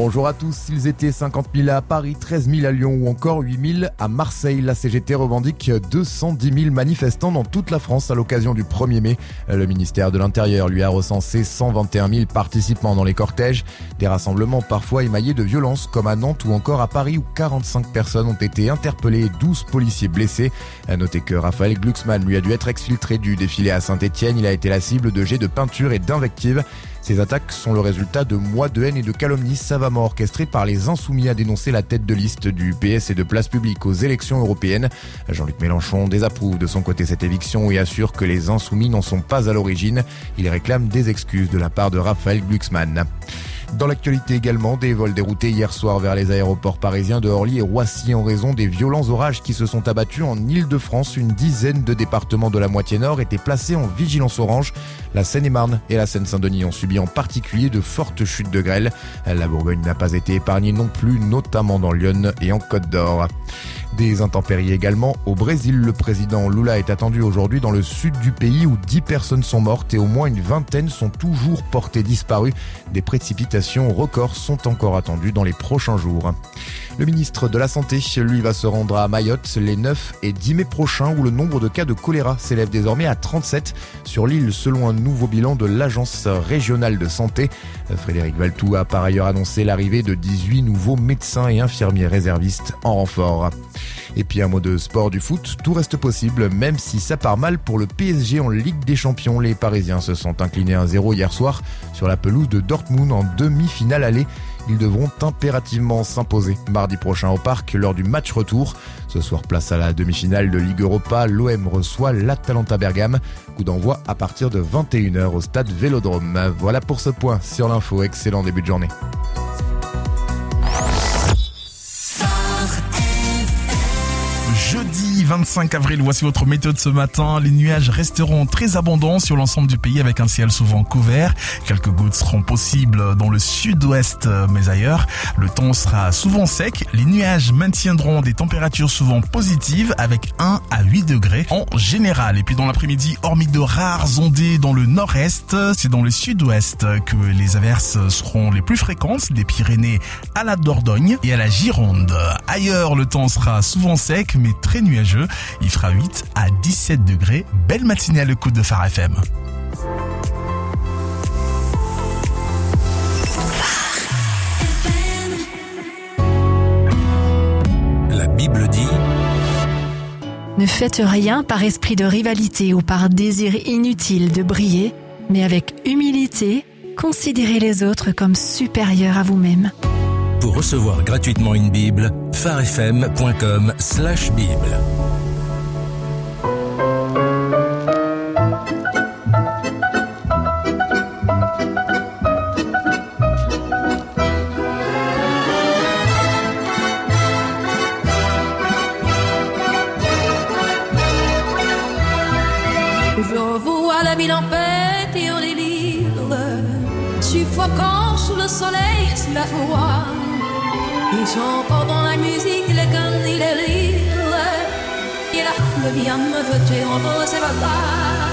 Bonjour à tous, ils étaient 50 000 à Paris, 13 000 à Lyon ou encore 8 000 à Marseille. La CGT revendique 210 000 manifestants dans toute la France à l'occasion du 1er mai. Le ministère de l'Intérieur lui a recensé 121 000 participants dans les cortèges. Des rassemblements parfois émaillés de violence comme à Nantes ou encore à Paris où 45 personnes ont été interpellées et 12 policiers blessés. À noter que Raphaël Glucksmann lui a dû être exfiltré du défilé à Saint-Etienne. Il a été la cible de jets de peinture et d'invectives. Ces attaques sont le résultat de mois de haine et de calomnies savamment orchestrées par les Insoumis, a dénoncé la tête de liste du PS et de Place Publique aux élections européennes. Jean-Luc Mélenchon désapprouve de son côté cette éviction et assure que les Insoumis n'en sont pas à l'origine. Il réclame des excuses de la part de Raphaël Glucksmann. Dans l'actualité également, des vols déroutés hier soir vers les aéroports parisiens de Orly et Roissy en raison des violents orages qui se sont abattus en Île-de-France. Une dizaine de départements de la moitié nord étaient placés en vigilance orange. La Seine-et-Marne et la Seine-Saint-Denis ont subi en particulier de fortes chutes de grêle. La Bourgogne n'a pas été épargnée non plus, notamment dans l'Yonne et en Côte d'Or. Des intempéries également au Brésil. Le président Lula est attendu aujourd'hui dans le sud du pays où 10 personnes sont mortes et au moins une vingtaine sont toujours portées disparues. Des précipitations records sont encore attendues dans les prochains jours. Le ministre de la Santé, lui, va se rendre à Mayotte les 9 et 10 mai prochains où le nombre de cas de choléra s'élève désormais à 37 sur l'île selon un nouveau bilan de l'Agence régionale de santé. Frédéric Valtou a par ailleurs annoncé l'arrivée de 18 nouveaux médecins et infirmiers réservistes en renfort. Et puis un mot de sport du foot, tout reste possible même si ça part mal pour le PSG en Ligue des Champions. Les Parisiens se sont inclinés 1-0 hier soir sur la pelouse de Dortmund en demi-finale aller. Ils devront impérativement s'imposer mardi prochain au Parc lors du match retour. Ce soir, place à la demi-finale de Ligue Europa. L'OM reçoit l'Atalanta Bergame. Coup d'envoi à partir de 21h au stade Vélodrome. Voilà pour ce point sur l'info. Excellent début de journée. Jeudi 25 avril, voici votre météo de ce matin. Les nuages resteront très abondants sur l'ensemble du pays avec un ciel souvent couvert. Quelques gouttes seront possibles dans le sud-ouest, mais ailleurs, le temps sera souvent sec. Les nuages maintiendront des températures souvent positives avec 1 à 8 degrés en général. Et puis dans l'après-midi, hormis de rares ondées dans le nord-est, c'est dans le sud-ouest que les averses seront les plus fréquentes, des Pyrénées à la Dordogne et à la Gironde. Ailleurs, le temps sera souvent sec, mais très nuageux. Il fera 8 à 17 degrés. Belle matinée à l'écoute de Phare FM. La Bible dit: Ne faites rien par esprit de rivalité ou par désir inutile de briller, mais avec humilité, considérez les autres comme supérieurs à vous-même. Pour recevoir gratuitement une Bible, pharefm.com/Bible. Je vois la ville en fête et en délire, suffocant sous le soleil, sous la foi. Ils chantent dans la musique, les cannes et les rires. Et là, le bien me veut tuer en beau, c'est pas grave.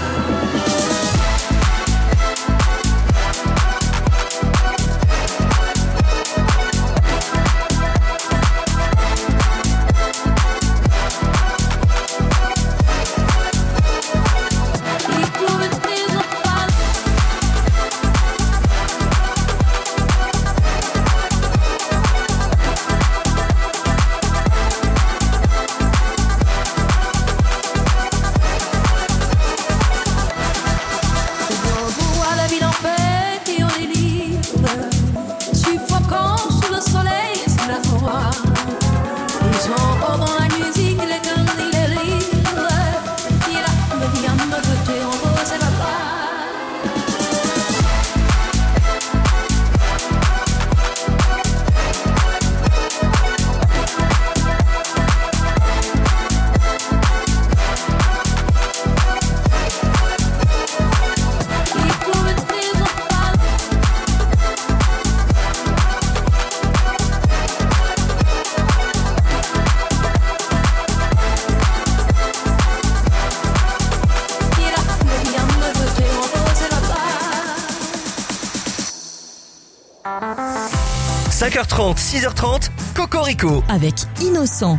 5h30, 6h30, Cocorico. Avec Innocent.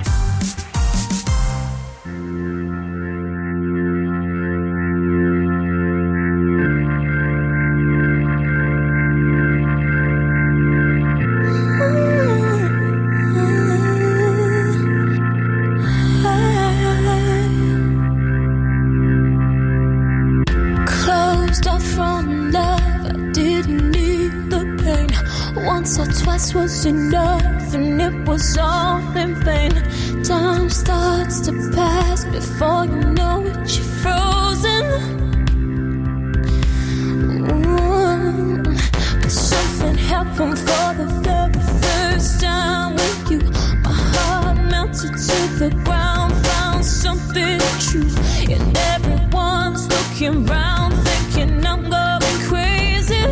Was enough and it was all in vain. Time starts to pass before you know it, you're frozen. But something happened for the very first time with you. My heart melted to the ground, found something true. And everyone's looking round, thinking I'm going crazy.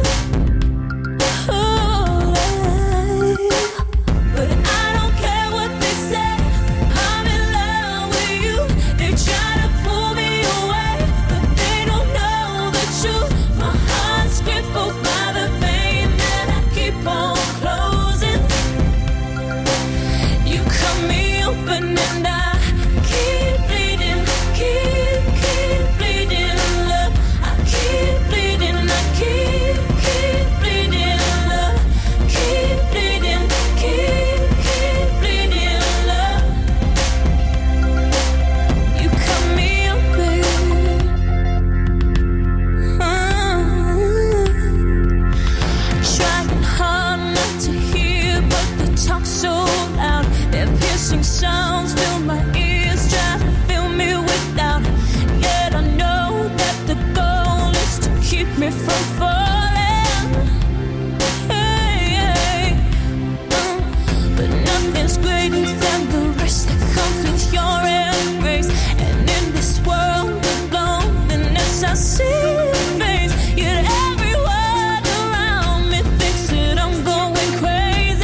Sounds fill my ears, try to fill me with doubt. Yet I know that the goal is to keep me from falling. But nothing's greater than the rest that comes with your embrace. And in this world of loneliness, I see your face. Yet everyone around me thinks that I'm going crazy.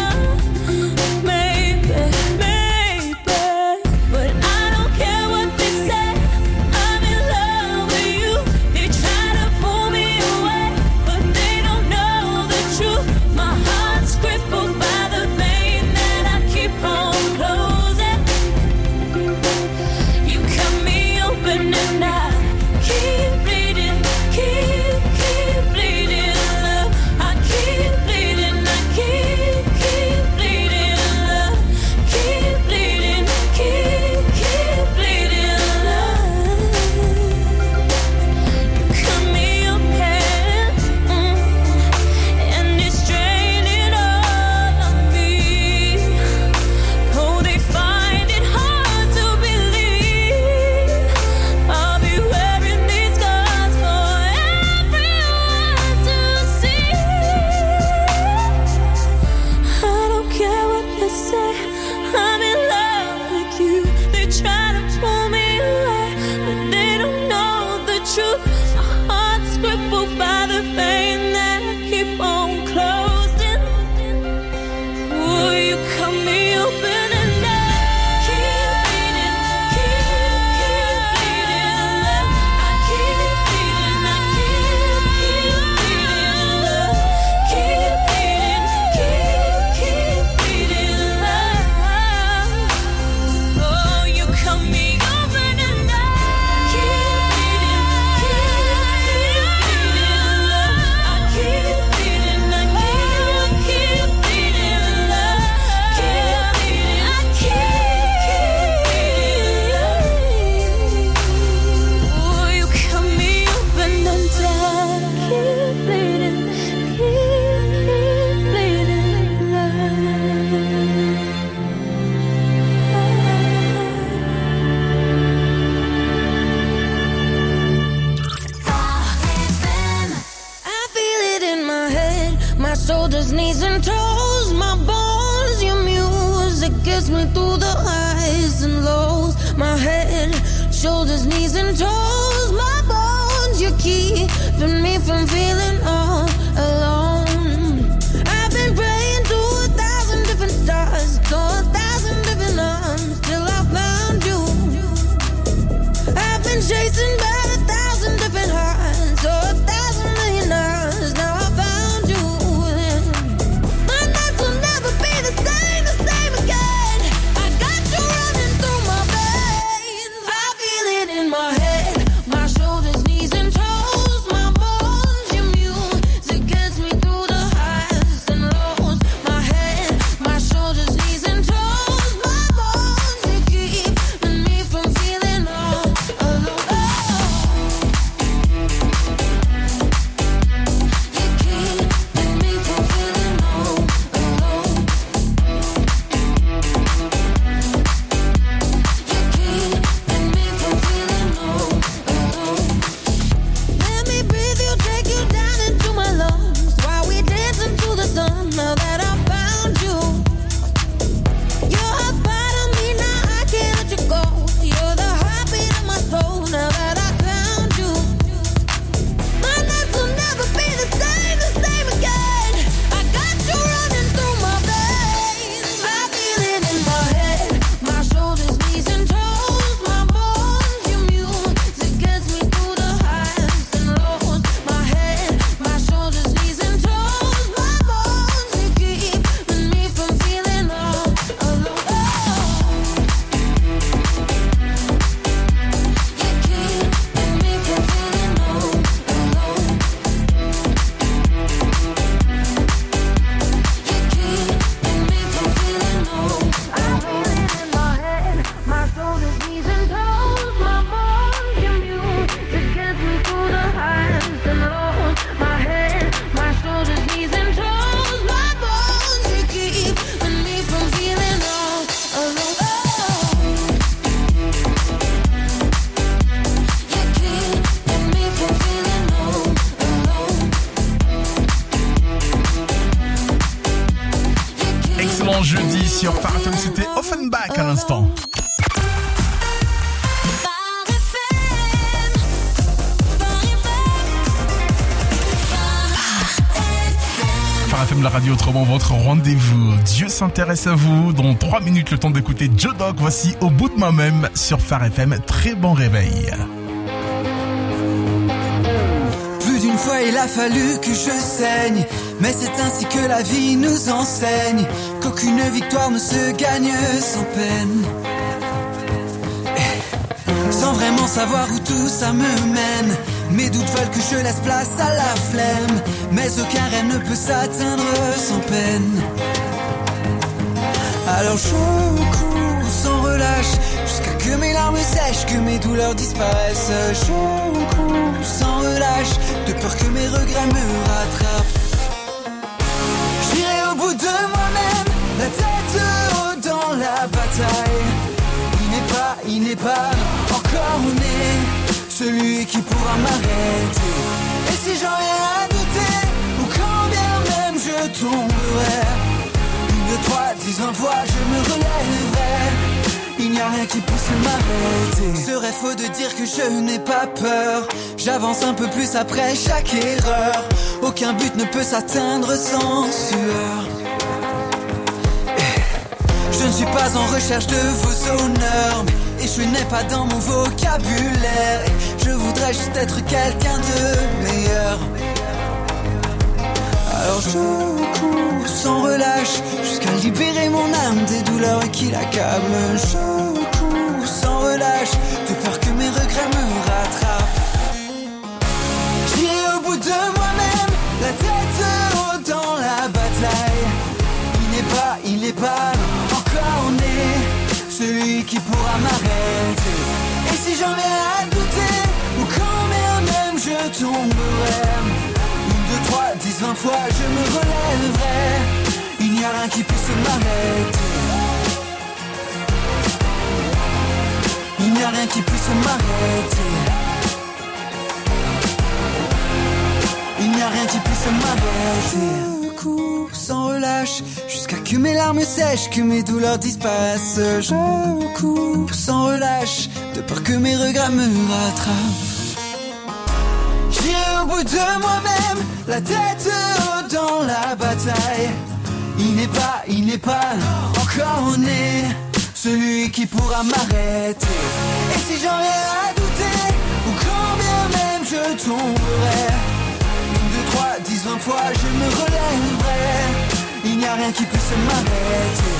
shoulders, knees and toes, my bones, your music gets me through the highs and lows. My head, shoulders, knees and toes, my bones, you're keeping me from feeling all alone. I've been praying to 1,000 different stars, to 1,000 different arms, till I found you. I've been chasing by 1,000 different hearts, oh, 1,000 million hours, now I found you. My nights will en jeudi sur Phare FM, c'était Offenbach à l'instant. Phare FM, la radio autrement, votre rendez-vous. Dieu s'intéresse à vous. Dans 3 minutes, le temps d'écouter Joe Dog. Voici Au bout de moi-même sur Phare FM. Très bon réveil. Plus d'une fois il a fallu que je saigne, mais c'est ainsi que la vie nous enseigne qu'aucune victoire ne se gagne sans peine. Sans vraiment savoir où tout ça me mène, mes doutes veulent que je laisse place à la flemme, mais aucun rêve ne peut s'atteindre sans peine. Alors je cours sans relâche, jusqu'à que mes larmes sèchent, que mes douleurs disparaissent. Je cours sans relâche, de peur que mes regrets me rattrapent. J'irai au bout de moi-même, la tête haute dans la bataille. Il n'est pas encore né, celui qui pourra m'arrêter. Et si j'en viens à douter, ou quand bien même je tomberai, 1, 2, 3, 10, 20 fois je me relèverai. Il n'y a rien qui puisse m'arrêter. Serait faux de dire que je n'ai pas peur. J'avance un peu plus après chaque erreur. Aucun but ne peut s'atteindre sans sueur. Je ne suis pas en recherche de vos honneurs, et je n'ai pas dans mon vocabulaire. Je voudrais juste être quelqu'un de meilleur. Alors je cours sans relâche, jusqu'à libérer mon âme des douleurs qui l'accablent. Je cours sans relâche, de peur que mes regrets me rattrapent. J'irai au bout de moi-même, la tête haute dans la bataille. Il n'est pas encore né, celui qui pourra m'arrêter. Et si j'en viens à douter, ou quand bien même je tomberai, 1, 2, 3, 10, 20 fois je me relèverai. Il n'y a rien qui puisse m'arrêter. Il n'y a rien qui puisse m'arrêter. Il n'y a rien qui puisse m'arrêter. Je cours sans relâche, jusqu'à que mes larmes sèchent, que mes douleurs disparaissent. Je cours sans relâche, de peur que mes regrets me rattrapent. J'irai au bout de moi-même, la tête haute dans la bataille. Il n'est pas encore né, celui qui pourra m'arrêter. Et si j'en viens à douter, ou quand bien même je tomberai, 1, 2, 3, 10, 20 fois je me relèverai. Il n'y a rien qui puisse m'arrêter.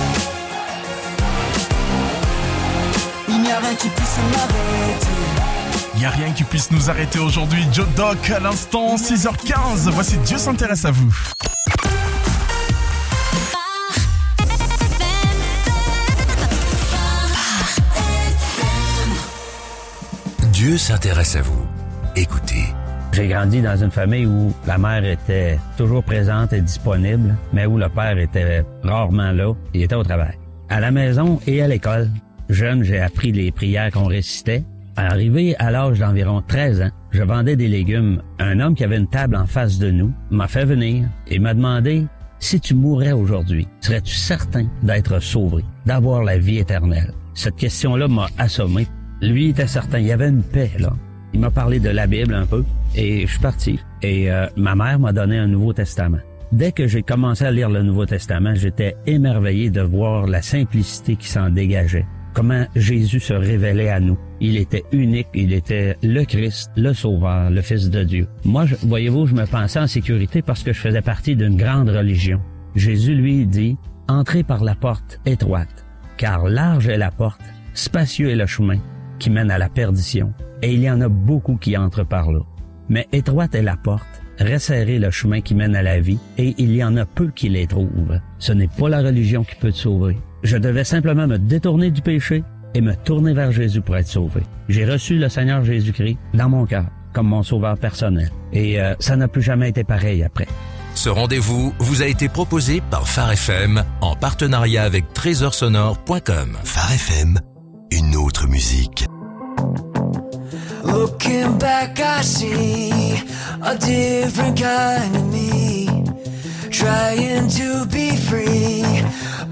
Il n'y a rien qui puisse m'arrêter. Il n'y a rien qui puisse nous arrêter aujourd'hui. Joe Dog à l'instant, 6h15. Voici Dieu s'intéresse à vous. Dieu s'intéresse à vous. Écoutez. J'ai grandi dans une famille où la mère était toujours présente et disponible, mais où le père était rarement là. Il était au travail. À la maison et à l'école, jeune, j'ai appris les prières qu'on récitait. Arrivé à l'âge d'environ 13 ans, je vendais des légumes. Un homme qui avait une table en face de nous m'a fait venir et m'a demandé « Si tu mourais aujourd'hui, serais-tu certain d'être sauvé, d'avoir la vie éternelle? » Cette question-là m'a assommé. Lui était certain, il y avait une paix là. Il m'a parlé de la Bible un peu et je suis parti. Et ma mère m'a donné un Nouveau Testament. Dès que j'ai commencé à lire le Nouveau Testament, j'étais émerveillé de voir la simplicité qui s'en dégageait. Comment Jésus se révélait à nous. Il était unique, il était le Christ, le Sauveur, le Fils de Dieu. Moi, voyez-vous, je me pensais en sécurité parce que je faisais partie d'une grande religion. Jésus, lui, dit « Entrez par la porte étroite, car large est la porte, spacieux est le chemin qui mène à la perdition, et il y en a beaucoup qui entrent par là. Mais étroite est la porte, resserré le chemin qui mène à la vie, et il y en a peu qui les trouvent. Ce n'est pas la religion qui peut te sauver. Je devais simplement me détourner du péché et me tourner vers Jésus pour être sauvé. J'ai reçu le Seigneur Jésus-Christ dans mon cœur, comme mon sauveur personnel. Et ça n'a plus jamais été pareil après. Ce rendez-vous vous a été proposé par Phare FM en partenariat avec trésorsonore.com. Phare FM, une autre musique. Looking back, I see a different kind of me, trying to be free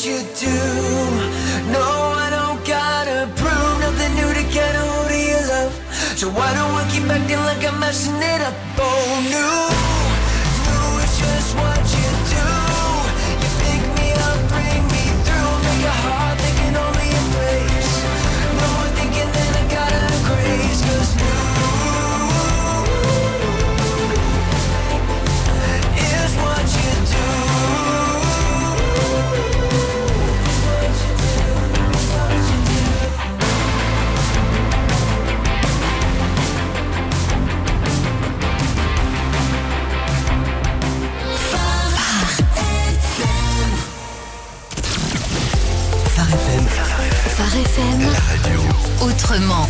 you do. No, I don't gotta prove nothing new to get a hold of your love. So why don't I keep acting like I'm messing it up? Oh, no, it's just what you do. You pick me up, bring me through, make a heart that can only embrace. No more thinking that I gotta grace, 'cause new is what you do. Phare FM, la radio autrement.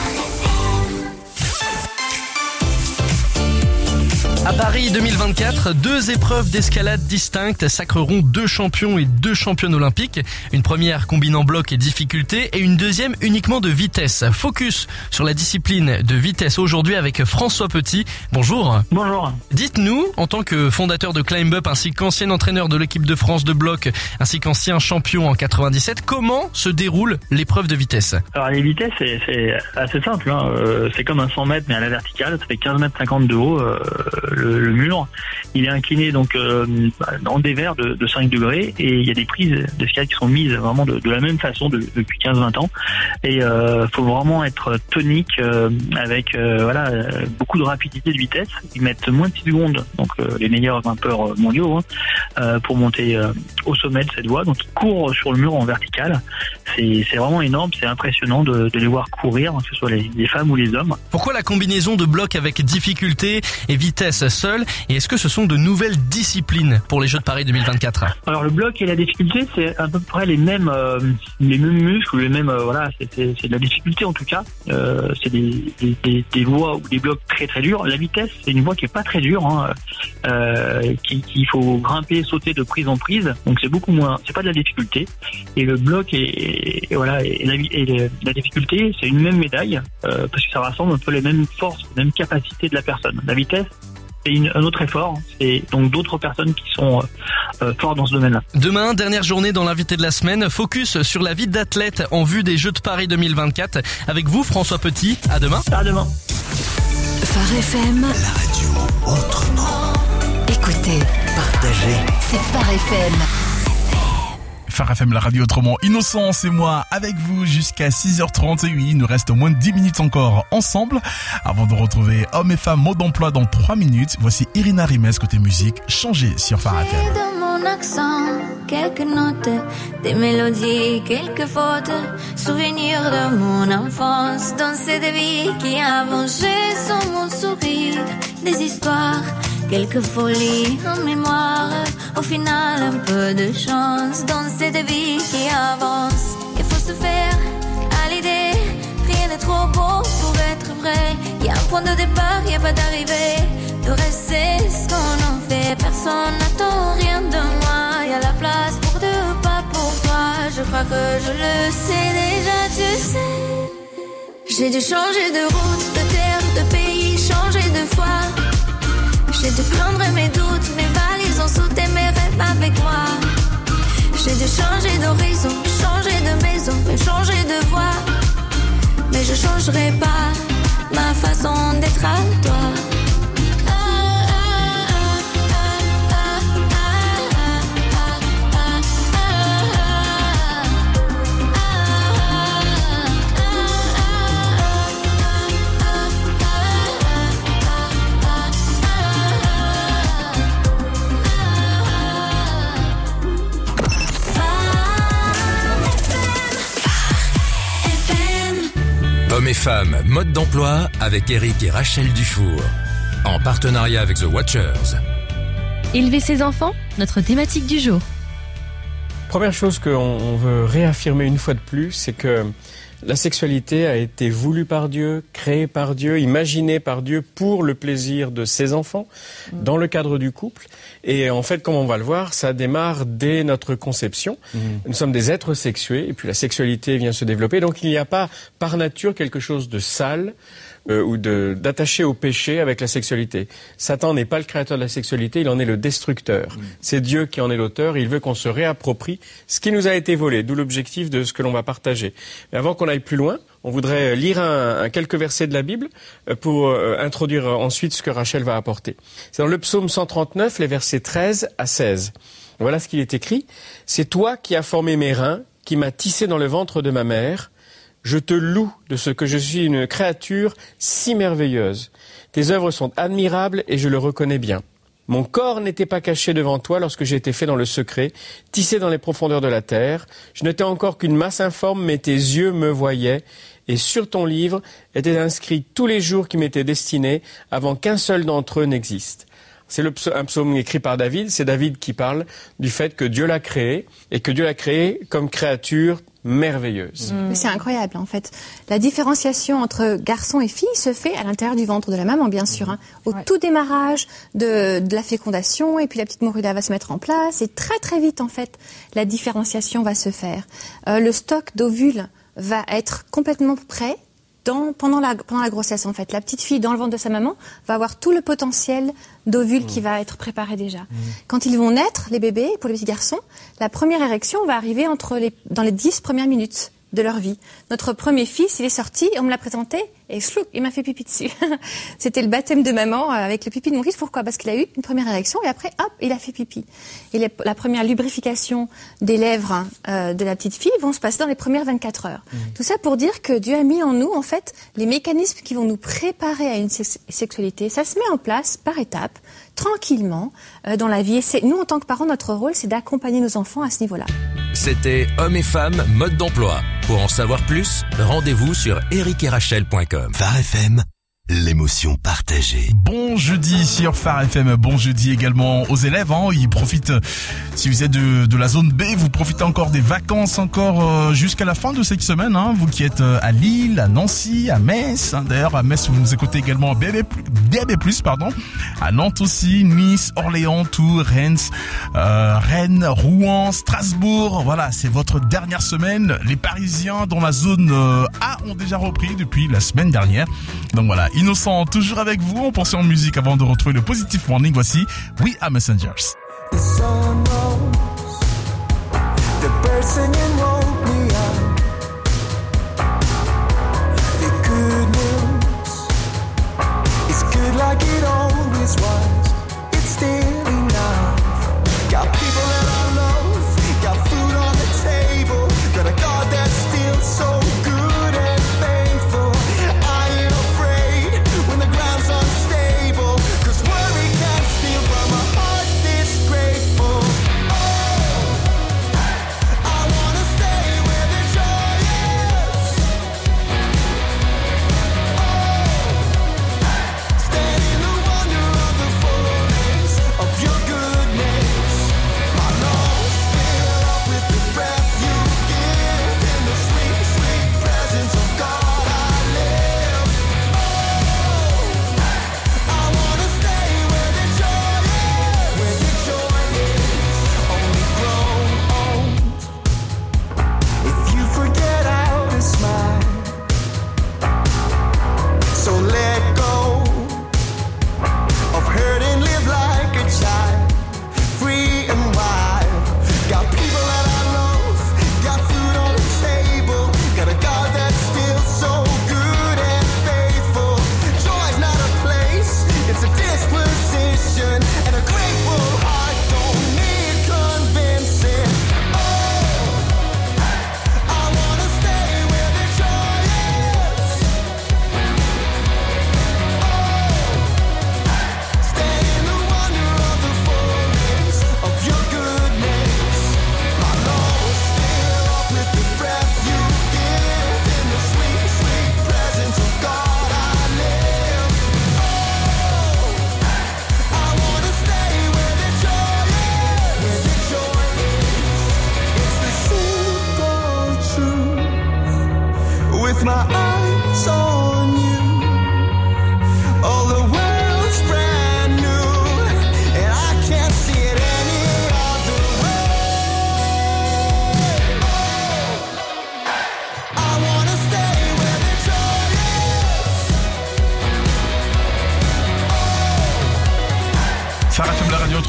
À Paris 2024, 2 épreuves d'escalade distinctes sacreront 2 champions et 2 championnes olympiques. Une première combinant bloc et difficulté et une deuxième uniquement de vitesse. Focus sur la discipline de vitesse aujourd'hui avec François Petit. Bonjour. Bonjour. Dites-nous, en tant que fondateur de Climb Up ainsi qu'ancien entraîneur de l'équipe de France de bloc ainsi qu'ancien champion en 97, comment se déroule l'épreuve de vitesse? Alors les vitesses, c'est assez simple. Hein. C'est comme un 100 mètres mais à la verticale. Ça fait 15 mètres 50 de haut. Le mur, il est incliné donc en dévers de 5 degrés et il y a des prises d'escalade qui sont mises vraiment de la même façon depuis 15-20 ans et faut vraiment être tonique avec beaucoup de rapidité de vitesse. Ils mettent moins de 6 secondes, donc les meilleurs grimpeurs mondiaux pour monter au sommet de cette voie, donc ils courent sur le mur en vertical. C'est vraiment énorme, c'est impressionnant de les voir courir, que ce soit les femmes ou les hommes. Pourquoi la combinaison de blocs avec difficulté et vitesse seule, et est-ce que ce sont de nouvelles disciplines pour les Jeux de Paris 2024? Alors le bloc et la difficulté, c'est à peu près les mêmes muscles, les mêmes c'est de la difficulté en tout cas. C'est des voies ou des blocs très très durs. La vitesse, c'est une voie qui est pas très dure, qu'il faut grimper, sauter de prise en prise. Donc c'est beaucoup moins, c'est pas de la difficulté. Et le bloc et la difficulté, c'est une même médaille parce que ça rassemble un peu les mêmes forces, les mêmes capacités de la personne. La vitesse, c'est un autre effort, c'est donc d'autres personnes qui sont fortes dans ce domaine-là. Demain, dernière journée dans l'invité de la semaine, focus sur la vie d'athlète en vue des Jeux de Paris 2024. Avec vous, François Petit, à demain. À demain. Phare FM, la radio autrement. Écoutez, partagez, c'est Phare FM. Phare FM, la radio autrement. Innocence et moi avec vous jusqu'à 6h30. Et oui, il nous reste moins de 10 minutes encore ensemble avant de retrouver hommes et femmes mode d'emploi dans 3 minutes. Voici Irina Rimes côté musique. Changez sur Phare FM. Dans mon accent, quelques notes, des mélodies, quelques fautes, souvenirs de mon enfance, dans cette vie qui a vengé sans mon sourire, des histoires, quelques folies en mémoire, au final un peu de chance dans cette vie qui avance. Il faut se faire à l'idée, rien n'est trop beau pour être vrai. Il y a un point de départ, il n'y a pas d'arrivée. De rester ce qu'on en fait, personne n'attend rien de moi. Il y a la place pour 2 pas pour toi. Je crois que je le sais déjà, tu sais. J'ai dû changer de route, de terre, de pays, changer de foi. J'ai dû prendre mes doutes, mes valises ont sauté mes rêves avec moi. J'ai dû changer d'horizon, changer de maison, même changer de voix. Mais je changerai pas ma façon d'être à toi. Hommes et femmes, mode d'emploi avec Eric et Rachel Dufour. En partenariat avec The Watchers. Élever ses enfants, notre thématique du jour. Première chose qu'on veut réaffirmer une fois de plus, c'est que la sexualité a été voulue par Dieu, créée par Dieu, imaginée par Dieu pour le plaisir de ses enfants, dans le cadre du couple. Et en fait, comme on va le voir, ça démarre dès notre conception. Nous sommes des êtres sexués, et puis la sexualité vient se développer. Donc il n'y a pas par nature quelque chose de sale, ou d'attacher au péché avec la sexualité. Satan n'est pas le créateur de la sexualité, il en est le destructeur. C'est Dieu qui en est l'auteur, il veut qu'on se réapproprie ce qui nous a été volé, d'où l'objectif de ce que l'on va partager. Mais avant qu'on aille plus loin, on voudrait lire quelques versets de la Bible pour introduire ensuite ce que Rachel va apporter. C'est dans le psaume 139, les versets 13 à 16. Voilà ce qu'il est écrit. « C'est toi qui as formé mes reins, qui m'as tissé dans le ventre de ma mère. Je te loue de ce que je suis une créature si merveilleuse. Tes œuvres sont admirables et je le reconnais bien. Mon corps n'était pas caché devant toi lorsque j'ai été fait dans le secret, tissé dans les profondeurs de la terre. Je n'étais encore qu'une masse informe, mais tes yeux me voyaient. Et sur ton livre étaient inscrits tous les jours qui m'étaient destinés avant qu'un seul d'entre eux n'existe. » C'est un psaume écrit par David. C'est David qui parle du fait que Dieu l'a créé et que Dieu l'a créé comme créature merveilleuse. C'est incroyable en fait. La différenciation entre garçon et fille se fait à l'intérieur du ventre de la maman, bien sûr. Au tout démarrage de la fécondation, et puis la petite morula va se mettre en place. Et très très vite en fait, la différenciation va se faire. Le stock d'ovules va être complètement prêt pendant la grossesse en fait. La petite fille dans le ventre de sa maman va avoir tout le potentiel d'ovules qui va être préparé déjà. Quand ils vont naître, les bébés, pour les petits garçons, la première érection va arriver dans les 10 premières minutes de leur vie. Notre premier fils, il est sorti, on me l'a présenté, et slouk, il m'a fait pipi dessus. C'était le baptême de maman avec le pipi de mon fils. Pourquoi ? Parce qu'il a eu une première érection, et après, hop, il a fait pipi. Et la première lubrification des lèvres de la petite fille vont se passer dans les premières 24 heures. Tout ça pour dire que Dieu a mis en nous, en fait, les mécanismes qui vont nous préparer à une sexualité. Ça se met en place par étapes, tranquillement, dans la vie. Et nous, en tant que parents, notre rôle, c'est d'accompagner nos enfants à ce niveau-là. C'était Hommes et Femmes, mode d'emploi. Pour en savoir plus, rendez-vous sur ericerachel.com. Phare FM, l'émotion partagée. Bon jeudi sur Phare FM, bon jeudi également aux élèves. Ils profitent, si vous êtes de la zone B, vous profitez encore des vacances encore jusqu'à la fin de cette semaine. Vous qui êtes à Lille, à Nancy, à Metz. D'ailleurs, à Metz, vous nous écoutez également DAB+, à Nantes aussi, Nice, Orléans, Tours, Rennes, Rouen, Strasbourg. Voilà, c'est votre dernière semaine. Les Parisiens dans la zone A ont déjà repris depuis la semaine dernière. Donc voilà, Innocent, toujours avec vous. On pense en musique avant de retrouver le Positive Morning. Voici We Are Messengers. The sun rose, the birds singing woke me up. The good news, it's good like it always was. It's still enough. Got people that I love, got food on the table, got a God that's still so good and faithful. I ain't afraid when the ground's unstable, 'cause worry can't steal from a heart this grateful. I wanna stay where the joy is. Stand in the wonder of the fullness of your goodness. My lungs fill up with the breath you give. In the sweet, sweet presence of God I live. I wanna stay where the joy is. Where the joy is only grown old. If you forget how to smile, so let go of hurt and live like a child, free and wild. Got people that I love, got food on the table, got a God that's still so good and faithful. Joy's not a place, it's a disposition, and a grateful heart don't need convincing. I wanna stay where the joy is. Stay in the wonder of the fullness of your goodness. My lungs fill up with the breath you give. In the sweet, sweet presence of God I live. I wanna stay where the joy is. Where the joy is. It's the simple truth. With my eyes on you, all the world's brand new, and I can't see it any other way. I wanna stay where the joy is.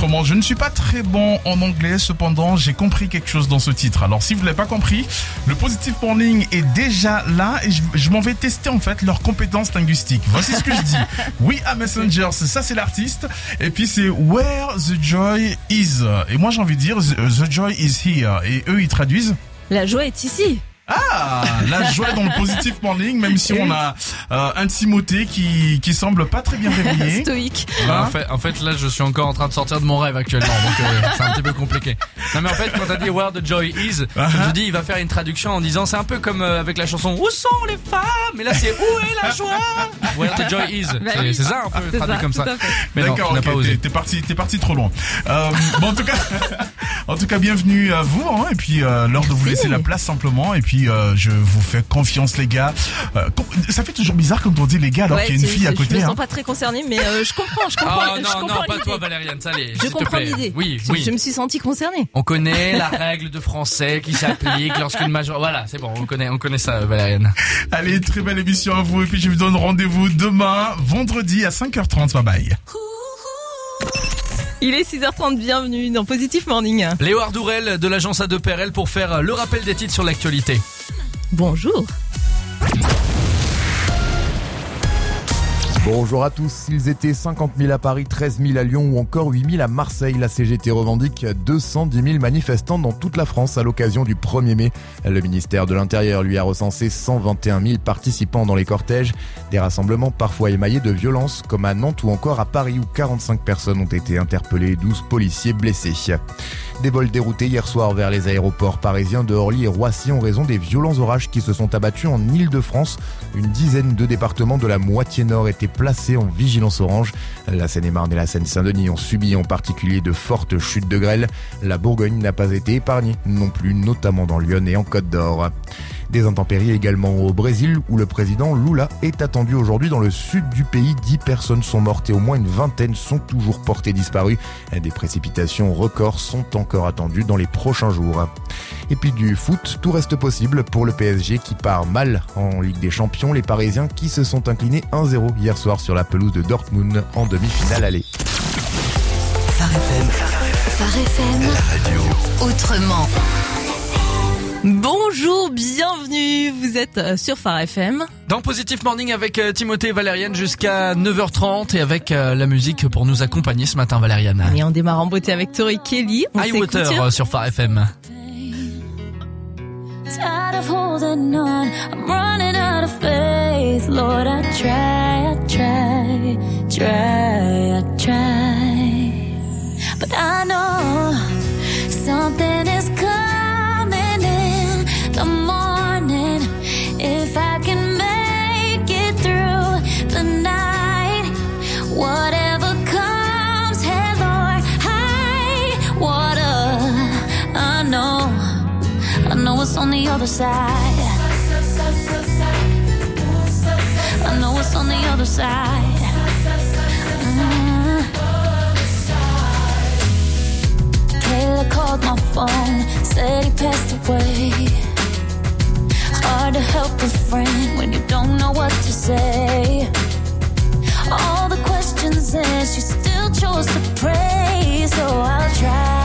autrement. Je ne suis pas très bon en anglais, cependant, j'ai compris quelque chose dans ce titre. Alors, si vous ne l'avez pas compris, le Positive Morning est déjà là et je m'en vais tester en fait leurs compétences linguistiques. Voici ce que je dis. We Are Messengers, ça c'est l'artiste. Et puis c'est Where the Joy Is. Et moi j'ai envie de dire The Joy is here. Et eux ils traduisent La joie est ici. Ah, la joie dans le Positive Morning, même si on a un Timothée qui semble pas très bien réveillé. Stoïque. En fait, là, je suis encore en train de sortir de mon rêve actuellement, donc c'est un petit peu compliqué. Non, mais en fait, quand t'as dit Where the Joy Is, je me dis, il va faire une traduction en disant, c'est un peu comme avec la chanson Où sont les femmes? Mais là, c'est Où est la joie? Where the Joy Is. C'est ça, un peu traduit comme ça. Mais d'accord, non, tu n'as pas osé. T'es parti trop loin. Bon, en tout cas, bienvenue à vous, hein, et puis l'heure de vous laisser la place simplement, et puis je vous fais confiance les gars. Ça fait toujours bizarre quand on dit les gars alors qu'il y a une fille à côté. Je me sens pas très concernée, mais je comprends. Non, pas toi Valériane, ça allez. Je comprends l'idée. Oui. Je me suis sentie concernée. On connaît la règle de français qui s'applique lorsqu'une majorité. Voilà, c'est bon, on connaît ça Valériane. Allez, très belle émission à vous, et puis je vous donne rendez-vous demain, vendredi à 5h30. Bye bye. Il est 6h30, bienvenue dans Positive Morning. Léo Ardourel de l'agence A2PRL pour faire le rappel des titres sur l'actualité. Bonjour. Bonjour à tous, ils étaient 50 000 à Paris, 13 000 à Lyon ou encore 8 000 à Marseille. La CGT revendique 210 000 manifestants dans toute la France à l'occasion du 1er mai. Le ministère de l'Intérieur lui a recensé 121 000 participants dans les cortèges. Des rassemblements parfois émaillés de violences comme à Nantes ou encore à Paris où 45 personnes ont été interpellées et 12 policiers blessés. Des vols déroutés hier soir vers les aéroports parisiens de Orly et Roissy en raison des violents orages qui se sont abattus en Île-de-France. Une dizaine de départements de la moitié nord étaient placés en vigilance orange. La Seine-et-Marne et la Seine-Saint-Denis ont subi en particulier de fortes chutes de grêle. La Bourgogne n'a pas été épargnée non plus, notamment dans l'Yonne et en Côte d'Or. Des intempéries également au Brésil où le président Lula est attendu aujourd'hui dans le sud du pays. 10 personnes sont mortes et au moins une vingtaine sont toujours portées disparues. Des précipitations records sont encore attendues dans les prochains jours. Et puis du foot, tout reste possible pour le PSG qui part mal en Ligue des Champions. Les Parisiens qui se sont inclinés 1-0 hier soir sur la pelouse de Dortmund en demi-finale aller. Phare FM. Phare FM. La radio. Autrement. Bonjour, bienvenue, vous êtes sur Phare FM. Dans Positive Morning avec Timothée et Valériane jusqu'à 9h30 et avec la musique pour nous accompagner ce matin Valériane. Et on démarre en beauté avec Tori Kelly. Highwater sur Phare FM. Tired of holding on, I'm running out of faith. Lord, I try, but I know something is coming in the morning. If I can make it through the night, whatever comes, hey Lord, high water. I know what's on the other side. I know what's on the other side. Kayla called my phone, said he passed away. Hard to help a friend when you don't know what to say. All the questions and she still chose to pray. So I'll try.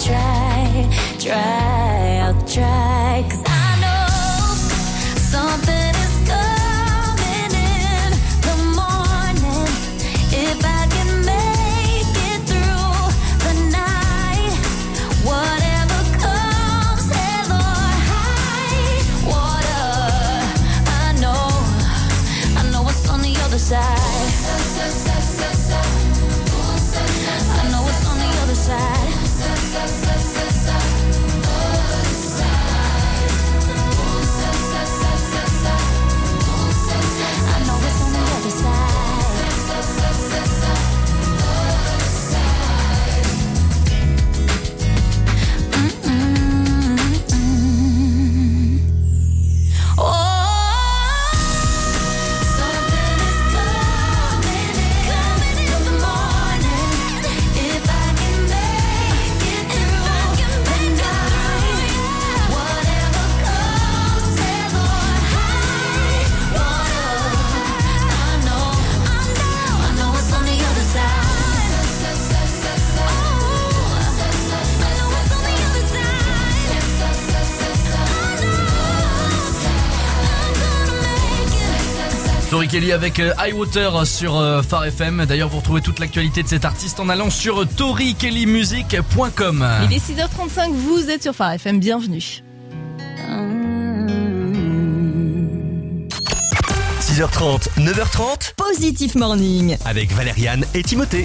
'Cause I know something is coming in the morning. If I can make it through the night, whatever comes, hey Lord, high water. I know what's on the other side. I know what's on the other side. Tori Kelly avec High Water sur Phare FM. D'ailleurs, vous retrouvez toute l'actualité de cet artiste en allant sur torikellymusic.com. Il est 6h35, vous êtes sur Phare FM, bienvenue. 6h30, 9h30, Positif Morning. avec Valériane et Timothée.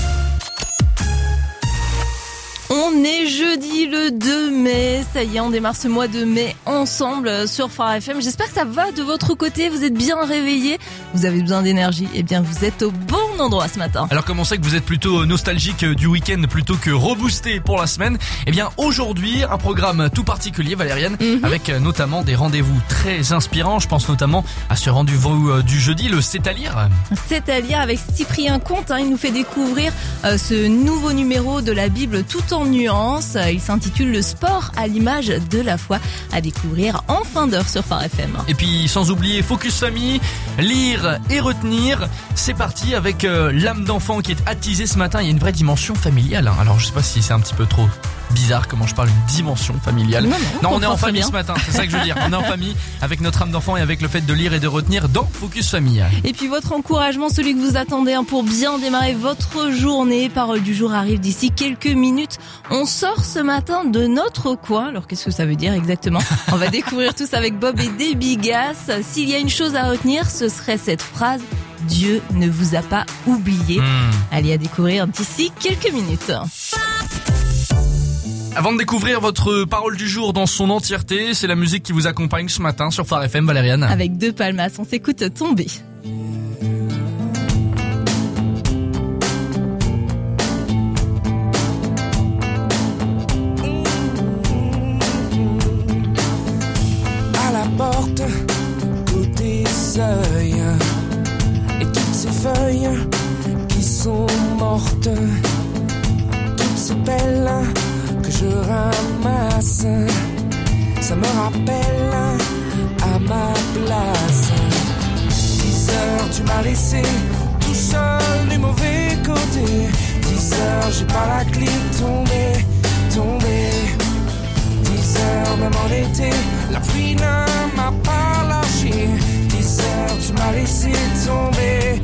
On est jeudi le 2 mai, ça y est, on démarre ce mois de mai ensemble sur Phare FM. J'espère que ça va de votre côté, vous êtes bien réveillés, vous avez besoin d'énergie, et bien vous êtes au bon endroit ce matin. Alors comme on sait que vous êtes plutôt nostalgique du week-end plutôt que reboosté pour la semaine, eh bien aujourd'hui un programme tout particulier, Valériane, avec notamment des rendez-vous très inspirants. Je pense notamment à ce rendez-vous du jeudi, le C'est à lire. C'est à lire avec Cyprien Comte, il nous fait découvrir ce nouveau numéro de la Bible tout en nuances. Il s'intitule Le sport à l'image de la foi, à découvrir en fin d'heure sur Phare FM. Et puis sans oublier Focus Famille, lire et retenir. C'est parti avec l'âme d'enfant qui est attisée ce matin. Il y a une vraie dimension familiale. Alors je sais pas si c'est un petit peu trop bizarre comment je parle d'une dimension familiale. Non, on est en famille ce matin, c'est ça que je veux dire. On est en famille avec notre âme d'enfant et avec le fait de lire et de retenir dans Focus Famille. Et puis votre encouragement, celui que vous attendez pour bien démarrer votre journée. Parole du jour arrive d'ici quelques minutes. On sort ce matin de notre coin. Alors qu'est-ce que ça veut dire exactement? On va découvrir tout ça avec Bob et Debbie Gass. S'il y a une chose à retenir, ce serait cette phrase: Dieu ne vous a pas oublié. Allez à découvrir d'ici quelques minutes. Avant de découvrir votre parole du jour dans son entièreté, c'est la musique qui vous accompagne ce matin sur Phare FM, Valériane. Avec De Palmas, on s'écoute Tomber. À la porte, côté seuil, et toutes ces feuilles qui sont mortes, toutes ces belles que je ramasse, ça me rappelle à ma place. 10 heures, tu m'as laissé tout seul du mauvais côté. 10 heures, j'ai pas la clé, tombé. 10 heures, même en été, la pluie ne m'a pas lâché. 10 heures, tu m'as laissé tomber.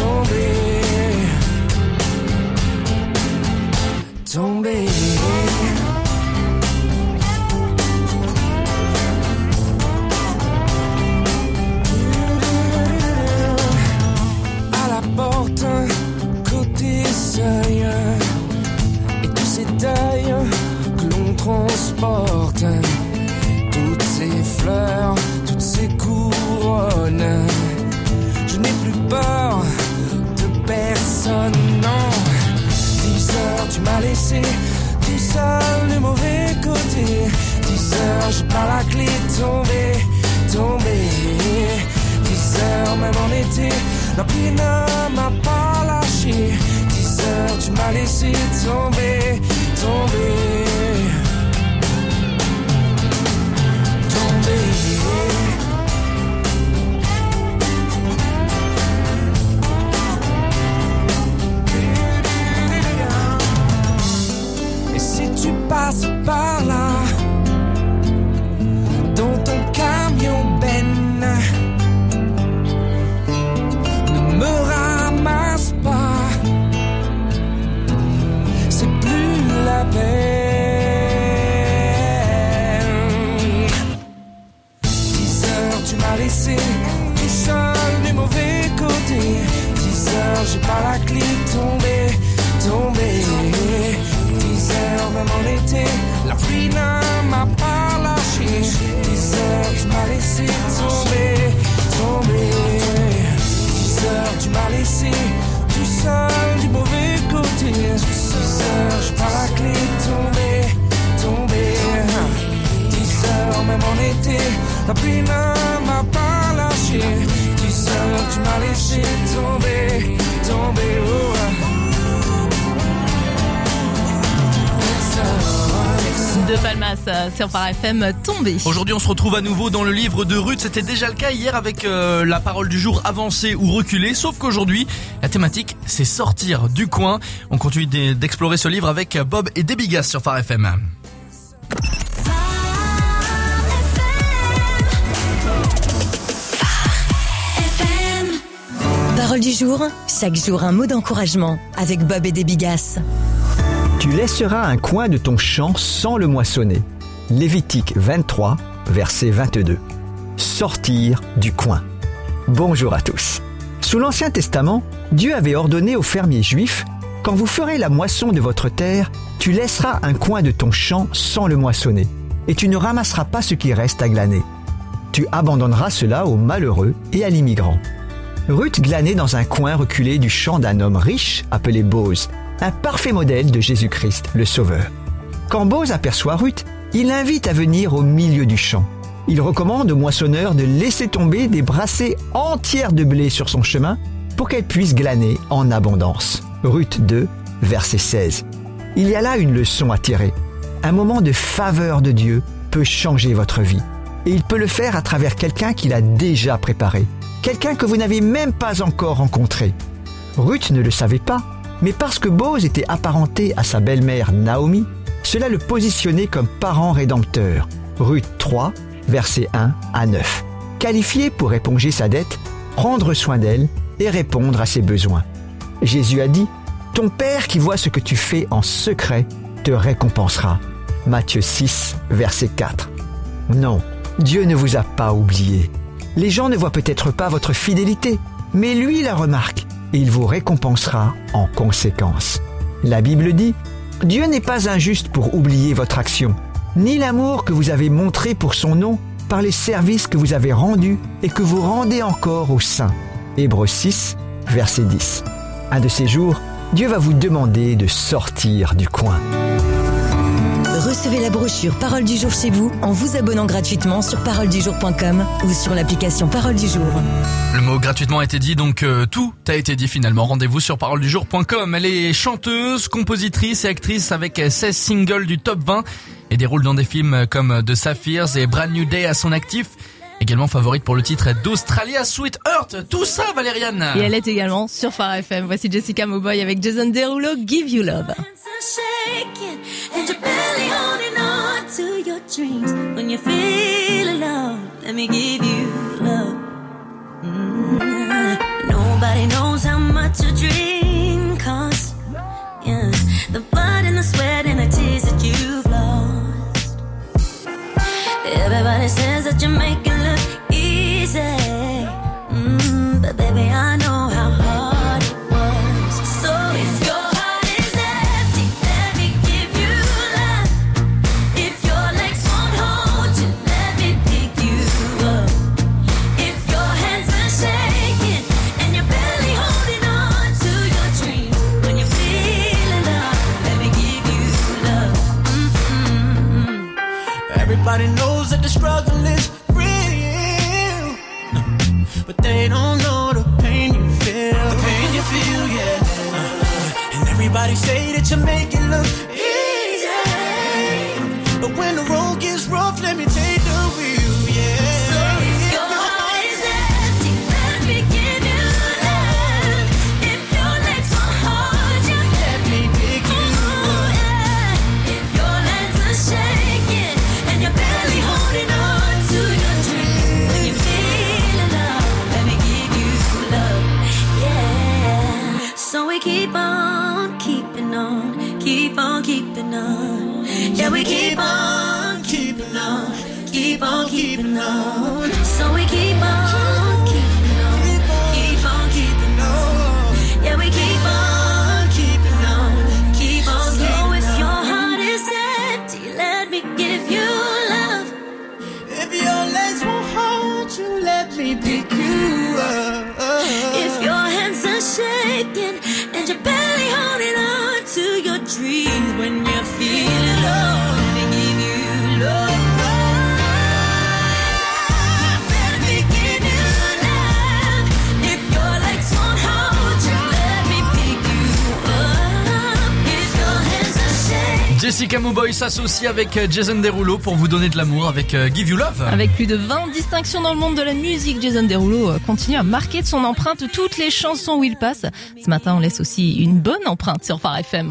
À la porte, côté seuil, et tous ces deuils que l'on transporte, toutes ces fleurs, toutes ces couronnes, je n'ai plus peur de personne, non. 10 heures, tu m'as laissé tout seul du mauvais côté. 10 heures, j'ai pas la clé, tombé. 10 heures, même en été, la pluie ne m'a pas lâché. 10 heures, tu m'as laissé tomber. Et si tu passes par là, dans ton camion Ben, ne me ramasse pas, c'est plus la peine. 10 heures, tu m'as laissé tout seul du mauvais côté. 10 heures, j'ai pas la clé, tombé. 10 heures, même en été, la pluie ne m'a pas lâché. 10 heures, tu m'as laissé tomber. 10 heures, tu m'as laissé tout seul du mauvais côté. 10 heures, j'ai pas la clé, tombé. 10 heures, même en été, la pluie ne m'a pas lâché. 10 heures, tu m'as laissé tomber. De Palmas sur Phare FM, Tombé. Aujourd'hui on se retrouve à nouveau dans le livre de Ruth. C'était déjà le cas hier avec la parole du jour avancée ou reculée. Sauf qu'aujourd'hui la thématique c'est sortir du coin. On continue d'explorer ce livre avec Bob et Debbie Gass sur Phare FM. Parole du jour, chaque jour un mot d'encouragement avec Bob et des Bigasses. Tu laisseras un coin de ton champ sans le moissonner. Lévitique 23, verset 22. Sortir du coin. Bonjour à tous. Sous l'Ancien Testament, Dieu avait ordonné aux fermiers juifs « Quand vous ferez la moisson de votre terre, tu laisseras un coin de ton champ sans le moissonner, et tu ne ramasseras pas ce qui reste à glaner. Tu abandonneras cela aux malheureux et à l'immigrant. » Ruth glanait dans un coin reculé du champ d'un homme riche appelé Boz, un parfait modèle de Jésus-Christ, le Sauveur. Quand Boz aperçoit Ruth, il l'invite à venir au milieu du champ. Il recommande au moissonneur de laisser tomber des brassées entières de blé sur son chemin pour qu'elle puisse glaner en abondance. Ruth 2, verset 16. Il y a là une leçon à tirer. Un moment de faveur de Dieu peut changer votre vie. Et il peut le faire à travers quelqu'un qu'il a déjà préparé. Quelqu'un que vous n'avez même pas encore rencontré. Ruth ne le savait pas, mais parce que Boz était apparenté à sa belle-mère Naomi, cela le positionnait comme parent rédempteur. Ruth 3, versets 1 à 9. Qualifié pour éponger sa dette, prendre soin d'elle et répondre à ses besoins. Jésus a dit « Ton Père qui voit ce que tu fais en secret te récompensera. » Matthieu 6, verset 4. Non, Dieu ne vous a pas oublié. Les gens ne voient peut-être pas votre fidélité, mais lui la remarque et il vous récompensera en conséquence. La Bible dit « Dieu n'est pas injuste pour oublier votre action, ni l'amour que vous avez montré pour son nom par les services que vous avez rendus et que vous rendez encore aux saints. » Hébreux 6, verset 10. Un de ces jours, Dieu va vous demander de sortir du coin. Recevez la brochure Parole du jour chez vous en vous abonnant gratuitement sur paroledujour.com ou sur l'application Parole du jour. Le mot gratuitement a été dit, donc tout a été dit finalement. Rendez-vous sur paroledujour.com. Elle est chanteuse, compositrice et actrice avec 16 singles du top 20 et des rôles dans des films comme The Sapphires et Brand New Day à son actif. Également favorite pour le titre d'Australia, Sweet Heart. Tout ça, Valériane. Et elle est également sur Phare FM. Voici Jessica Mauboy avec Jason Derulo, Give You Love. And your belly holding on to your dreams. When you feel alone, let me give you love. Nobody knows how much a dream costs. Yeah, the blood and the sweat and the tears that you've lost. Everybody says that you make it look easy, but baby I know how hard it was. So if you're Everybody knows that the struggle is real, but they don't know the pain you feel. The pain you feel, yeah. And everybody say that you make it look easy, but when the road gets rough, let me take the wheel, yeah. So if your heart is empty, let me give you love. If your legs won't hold you, let me pick you up. Yeah. If your hands are shaking and you're barely holding on to your dream, when you feel love, let me give you love, yeah. So we keep on keeping on, keep on keeping on. Yeah, we keep on keeping on, keep on keeping on. So we keep on keeping on, keep on keeping on. Yeah, we keep on keeping on, keep on. So if your heart is empty, let me give you love. If your legs won't hold you, let me pick you up. If your hands are shaking and you're barely holding on to your dreams, when you feel alone, let me give you love. Let me give you love. If your legs won't hold you, let me pick you up. If your hands are shaking. Jessica Mauboy s'associe avec Jason Derulo pour vous donner de l'amour avec Give You Love. Avec plus de 20 distinctions dans le monde de la musique, Jason Derulo continue à marquer de son empreinte toutes les chansons où il passe. Ce matin, on laisse aussi une bonne empreinte sur Phare FM.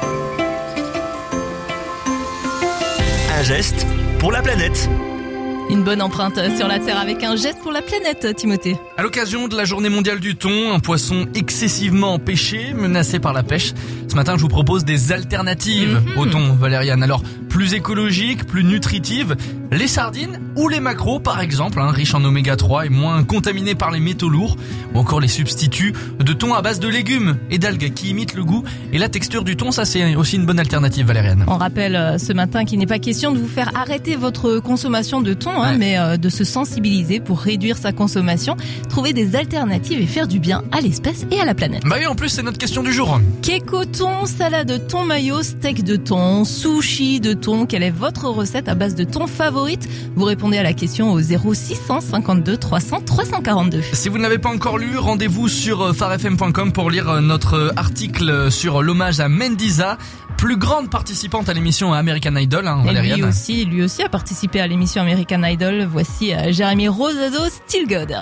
Un geste pour la planète. Une bonne empreinte sur la Terre avec un geste pour la planète, Timothée. À l'occasion de la journée mondiale du thon, un poisson excessivement pêché, menacé par la pêche. Ce matin, je vous propose des alternatives au thon, Valériane. Alors, plus écologiques, plus nutritives, les sardines ou les maquereaux, par exemple, riches en oméga 3 et moins contaminés par les métaux lourds, ou encore les substituts de thon à base de légumes et d'algues qui imitent le goût et la texture du thon. Ça, c'est aussi une bonne alternative, Valériane. On rappelle ce matin qu'il n'est pas question de vous faire arrêter votre consommation de thon, mais de se sensibiliser pour réduire sa consommation, trouver des alternatives et faire du bien à l'espèce et à la planète. Bah oui, en plus, c'est notre question du jour. Keko thon, salade thon mayo, steak de thon, sushi de thon. Quelle est votre recette à base de thon favorite? Vous répondez à la question au 0652 300 342. Si vous ne l'avez pas encore lu, rendez-vous sur farfm.com pour lire notre article sur l'hommage à Mendiza, plus grande participante à l'émission American Idol, Valériane. Et lui aussi a participé à l'émission American Idol. Voici Jérémy Rosado, Still God.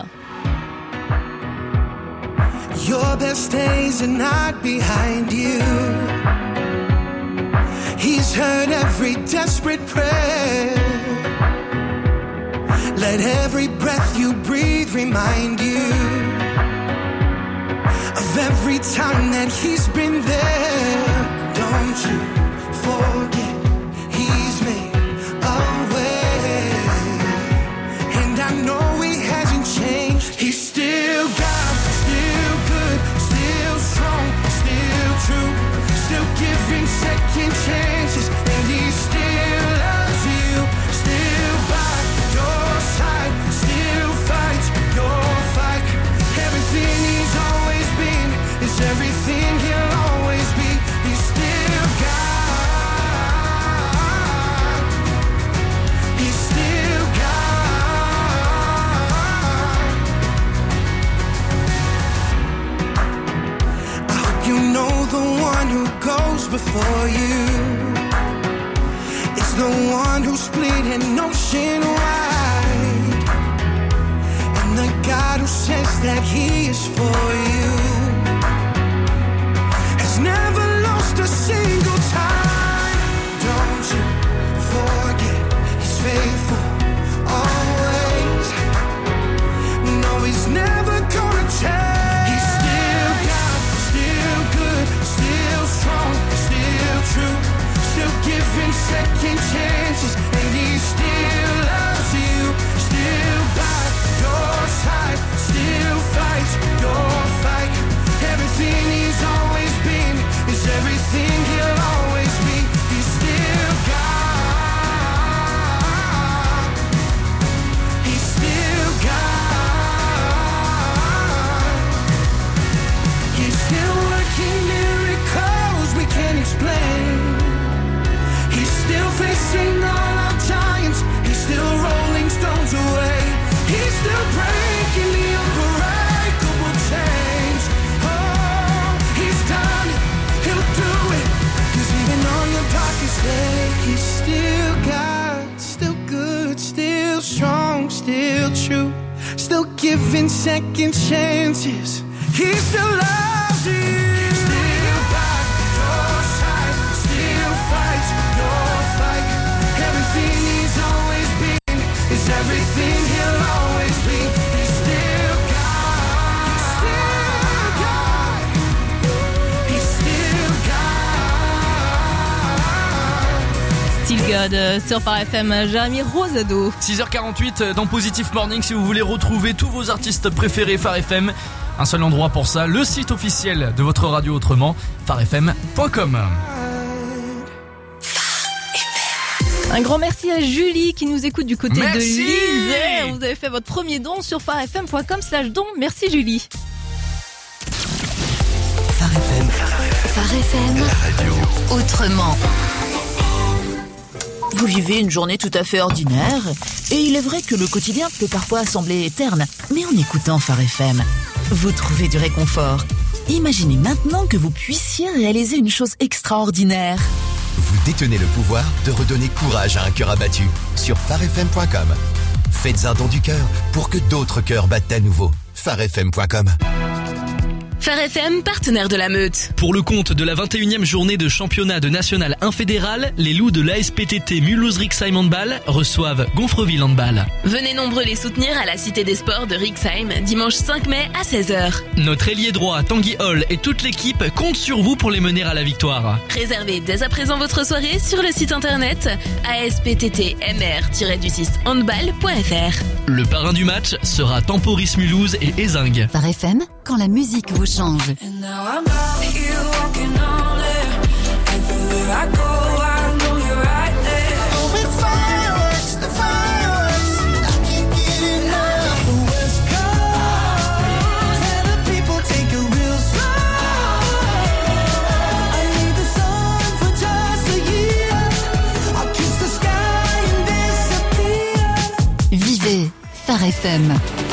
Your best days are not behind you. He's heard every desperate prayer. Let every breath you breathe remind you of every time that he's been there. Don't you forget he's made a way. And I know he hasn't changed. He's still God, still good, still strong, still true, still giving second chances. And he still loves you, still by your side, still fights your fight. Everything he's always been is everything he'll always be. He's still God. He's still God. I hope you know the one who goes before you. It's the one who split an ocean wide. And the God who says that he is for you has never lost a single time. Don't you forget he's faithful always. No, he's never gonna change. He's still God, still good, still strong, still true, still giving second chances. And he still loves you, still by your side, still fights your fight. Everything he's always been is everything he'll always be. He's still God. He's still God. He's still working miracles we can't explain. He's still facing all our giants. He's still rolling stones away. He's still breaking the unbreakable chains. Oh, he's done it. He'll do it. 'Cause even on your darkest day, he's still God, still good, still strong, still true, still giving second chances. He still loves you. Still by your side, still fights your fight. Everything he's always been is everything he'll always be. He's still God. He's still God. He's still God. Still God sur Phare FM, Jérémy Rosado. 6h48 dans Positive Morning. Si vous voulez retrouver tous vos artistes préférés Phare FM, un seul endroit pour ça, le site officiel de votre radio autrement, farfm.com. Un grand merci à Julie qui nous écoute du côté Merci. de l'Isère. Vous avez fait votre premier don sur farfm.com/don. Merci Julie. Phare FM. Phare FM. La radio. Autrement. Vous vivez une journée tout à fait ordinaire, et il est vrai que le quotidien peut parfois sembler terne, mais en écoutant Phare FM, vous trouvez du réconfort. Imaginez maintenant que vous puissiez réaliser une chose extraordinaire. Vous détenez le pouvoir de redonner courage à un cœur abattu sur farfm.com. Faites un don du cœur pour que d'autres cœurs battent à nouveau. farfm.com. Phare FM, partenaire de la Meute. Pour le compte de la 21e journée de championnat de National 1 fédéral, les loups de l'ASPTT Mulhouse-Rixheim Handball reçoivent Gonfreville Handball. Venez nombreux les soutenir à la Cité des Sports de Rixheim, dimanche 5 mai à 16h. Notre ailier droit, Tanguy Hall, et toute l'équipe comptent sur vous pour les mener à la victoire. Réservez dès à présent votre soirée sur le site internet aspttmr-handball.fr. Le parrain du match sera Temporis Mulhouse et Ézingue. Phare FM, quand la musique vous change. Vivez Phare FM.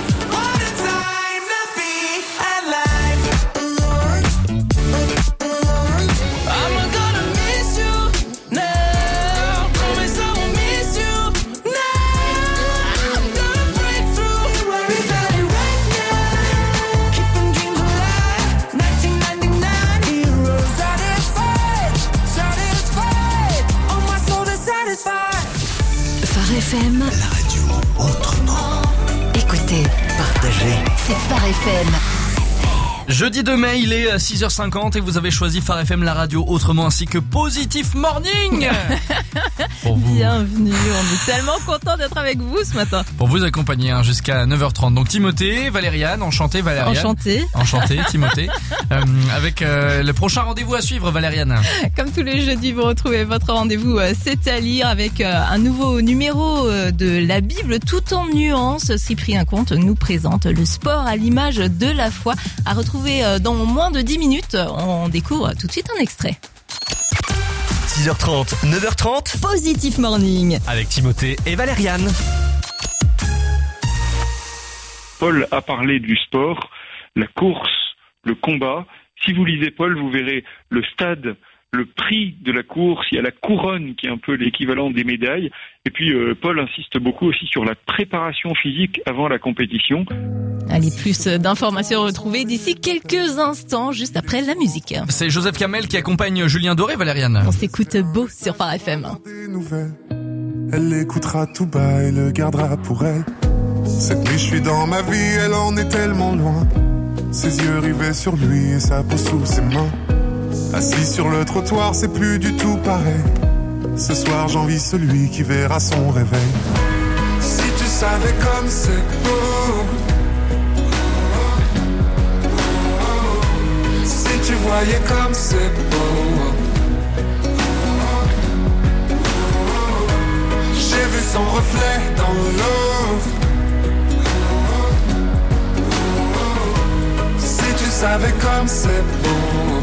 FM. La radio autrement. Écoutez, partagez. C'est Phare FM. Jeudi 2 mai, il est 6h50 et vous avez choisi Phare FM, la radio autrement, ainsi que Positive Morning. Pour vous. Bienvenue, on est tellement content d'être avec vous ce matin. Pour vous accompagner jusqu'à 9h30. Donc Timothée, Valériane, enchanté Valériane. Enchanté Timothée. Avec le prochain rendez-vous à suivre, Valériane. Comme tous les jeudis, vous retrouvez votre rendez-vous C'est à lire avec un nouveau numéro de la Bible tout en nuances. Cyprien Comte nous présente le sport à l'image de la foi, à retrouver dans moins de 10 minutes. On découvre tout de suite un extrait. 6h30, 9h30. Positive Morning. Avec Timothée et Valériane. Paul a parlé du sport, la course, le combat. Si vous lisez Paul, vous verrez le stade, le prix de la course, il y a la couronne qui est un peu l'équivalent des médailles. Et puis Paul insiste beaucoup aussi sur la préparation physique avant la compétition. Allez, plus d'informations retrouvées d'ici quelques instants, juste après la musique. C'est Joseph Kamel qui accompagne Julien Doré, Valériane. On s'écoute beau sur Phare FM. Elle l'écoutera tout bas et le gardera pour elle. Cette nuit je suis dans ma vie, elle en est tellement loin. Ses yeux rivés sur lui et sa peau sous ses mains. Assis sur le trottoir, c'est plus du tout pareil. Ce soir j'envie celui qui verra son réveil. Si tu savais comme c'est beau, si tu voyais comme c'est beau. J'ai vu son reflet dans l'eau. Si tu savais comme c'est beau.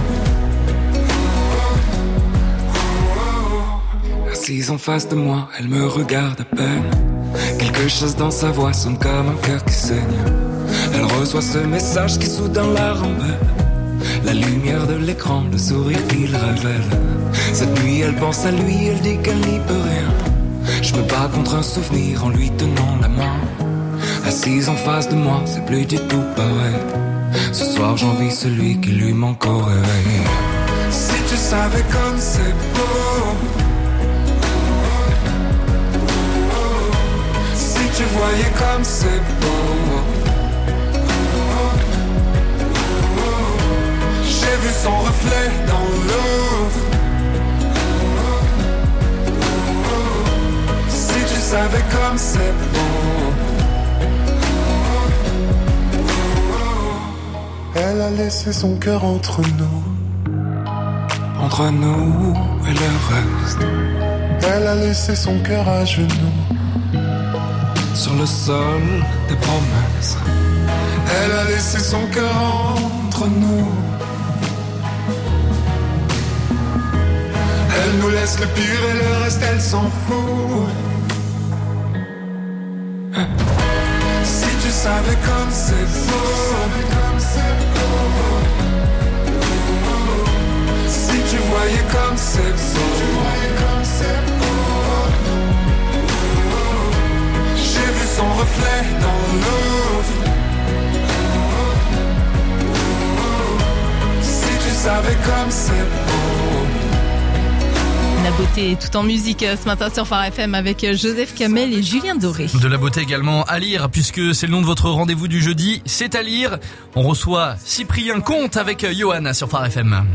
Assise en face de moi, elle me regarde à peine. Quelque chose dans sa voix sonne comme un cœur qui saigne. Elle reçoit ce message qui soudain la rend belle. La lumière de l'écran, le sourire qu'il révèle. Cette nuit elle pense à lui, elle dit qu'elle n'y peut rien. Je me bats contre un souvenir en lui tenant la main. Assise en face de moi, c'est plus du tout pareil. Ce soir j'envie celui qui lui manque au réveil. Si tu savais comme c'est beau. Si tu voyais comme c'est beau. J'ai vu son reflet dans l'eau. Si tu savais comme c'est beau. Elle a laissé son cœur entre nous. Entre nous et le reste. Elle a laissé son cœur à genoux. Sur le sol des promesses. Elle a laissé son cœur entre nous. Elle nous laisse le pire et le reste elle s'en fout. Si tu savais comme c'est beau. Si tu voyais comme c'est beau. J'ai vu son reflet dans l'eau. comme c'est beau. La beauté tout en musique ce matin sur Phare FM avec Joseph Kamel et Julien Doré. De la beauté également à lire, puisque c'est le nom de votre rendez-vous du jeudi, c'est à lire. On reçoit Cyprien Comte avec Johan sur Phare FM.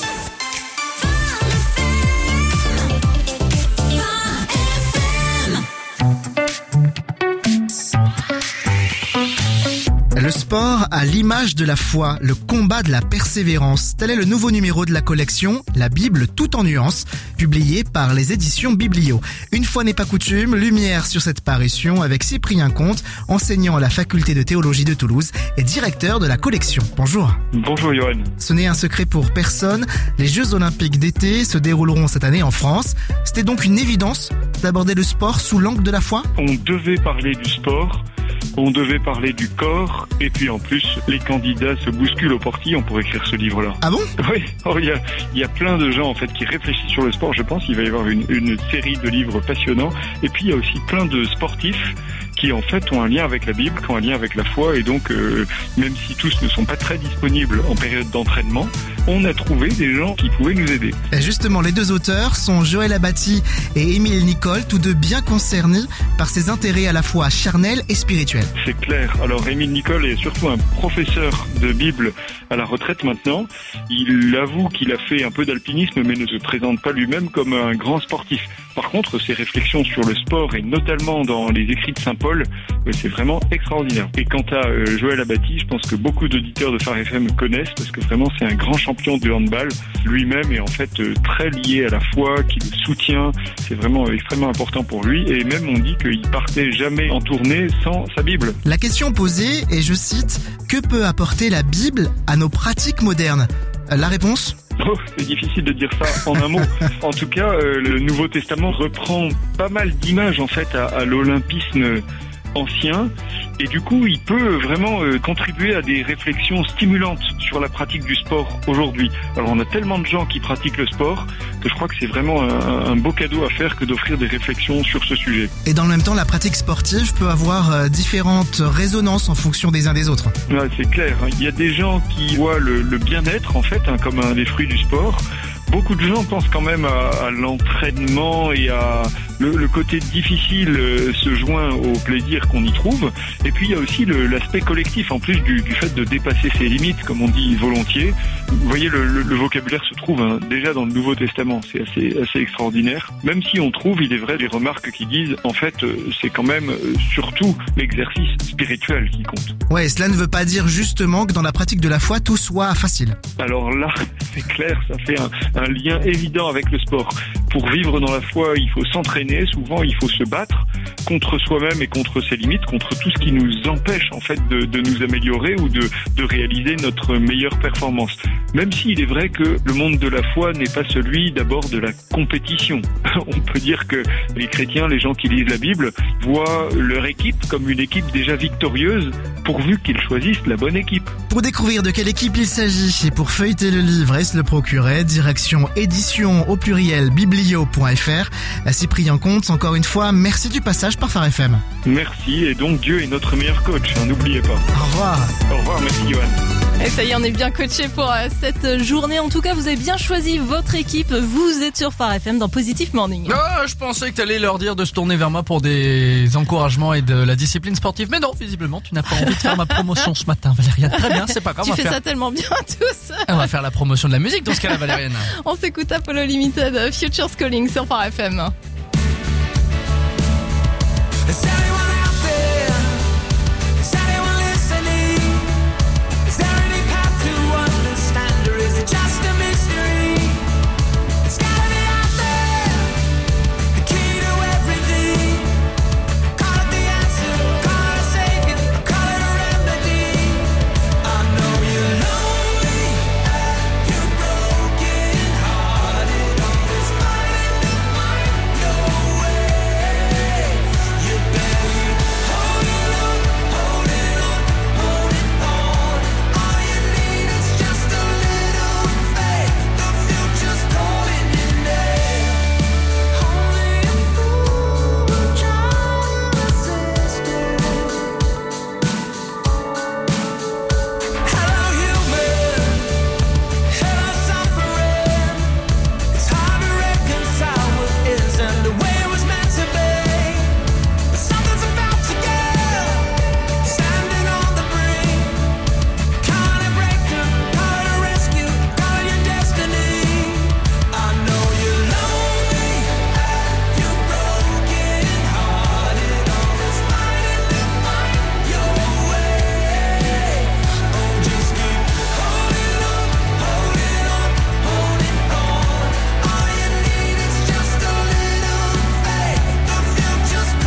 Le sport à l'image de la foi, le combat de la persévérance. Tel est le nouveau numéro de la collection La Bible tout en nuances, publié par les éditions Biblio. Une fois n'est pas coutume, lumière sur cette parution avec Cyprien Comte, enseignant à la faculté de théologie de Toulouse et directeur de la collection. Bonjour. Bonjour Johan. Ce n'est un secret pour personne, les Jeux Olympiques d'été se dérouleront cette année en France. C'était donc une évidence d'aborder le sport sous l'angle de la foi ? On devait parler du sport. On devait parler du corps, et puis en plus, les candidats se bousculent au portillon pour écrire ce livre-là. Ah bon ? Oui, il y a plein de gens en fait qui réfléchissent sur le sport. Je pense qu'il va y avoir une série de livres passionnants. Et puis il y a aussi plein de sportifs qui en fait ont un lien avec la Bible, qui ont un lien avec la foi, et donc même si tous ne sont pas très disponibles en période d'entraînement, on a trouvé des gens qui pouvaient nous aider. Et justement, les deux auteurs sont Joël Abati et Émile Nicole, tous deux bien concernés par ses intérêts à la fois charnels et spirituels. C'est clair. Alors Émile Nicole est surtout un professeur de Bible à la retraite maintenant. Il avoue qu'il a fait un peu d'alpinisme mais ne se présente pas lui-même comme un grand sportif. Par contre, ses réflexions sur le sport et notamment dans les écrits de Saint Paul, c'est vraiment extraordinaire. Et quant à Joël Abati, je pense que beaucoup d'auditeurs de Phare FM connaissent parce que vraiment c'est un grand champion de handball. Lui-même est en fait très lié à la foi, qui le soutient. C'est vraiment extrêmement important pour lui. Et même on dit qu'il partait jamais en tournée sans sa Bible. La question posée est, je cite, « Que peut apporter la Bible à nos pratiques modernes ?» La réponse ? Oh, c'est difficile de dire ça en un mot. En tout cas, le Nouveau Testament reprend pas mal d'images en fait à l'olympisme ancien, et du coup il peut vraiment contribuer à des réflexions stimulantes sur la pratique du sport aujourd'hui. Alors on a tellement de gens qui pratiquent le sport que je crois que c'est vraiment un beau cadeau à faire que d'offrir des réflexions sur ce sujet. Et dans le même temps, la pratique sportive peut avoir différentes résonances en fonction des uns des autres. Ouais, c'est clair, hein. Il y a des gens qui voient le bien-être en fait comme un des fruits du sport. Beaucoup de gens pensent quand même à l'entraînement et à le côté difficile se joint au plaisir qu'on y trouve. Et puis il y a aussi l'aspect collectif, en plus du fait de dépasser ses limites, comme on dit volontiers. Vous voyez, le vocabulaire se trouve déjà dans le Nouveau Testament, c'est assez extraordinaire. Même si on trouve, il est vrai, des remarques qui disent, en fait, c'est quand même surtout l'exercice spirituel qui compte. Ouais, cela ne veut pas dire justement que dans la pratique de la foi, tout soit facile. Alors là, c'est clair, ça fait un lien évident avec le sport. Pour vivre dans la foi, il faut s'entraîner, souvent il faut se battre contre soi-même et contre ses limites, contre tout ce qui nous empêche en fait de nous améliorer ou de réaliser notre meilleure performance. Même s'il est vrai que le monde de la foi n'est pas celui d'abord de la compétition. On peut dire que les chrétiens, les gens qui lisent la Bible, voient leur équipe comme une équipe déjà victorieuse pourvu qu'ils choisissent la bonne équipe. Pour découvrir de quelle équipe il s'agit et pour feuilleter le livre et se le procurer, direction édition au pluriel biblio.fr. Cyprien Comte, encore une fois, merci du passage par Phare FM. Merci, et donc Dieu est notre meilleur coach, n'oubliez pas. Au revoir. Au revoir, merci Johan. Et ça y est, on est bien coaché pour cette journée. En tout cas, vous avez bien choisi votre équipe. Vous êtes sur Phare FM dans Positive Morning. Ah, je pensais que t'allais leur dire de se tourner vers moi pour des encouragements et de la discipline sportive. Mais non, visiblement, tu n'as pas envie de faire ma promotion ce matin, Valériane. Très bien, c'est pas grave. Tu fais ça tellement bien, tous. On va faire la promotion de la musique dans ce cas-là, Valériane. On s'écoute Apollo Limited, Futures Calling sur Phare FM.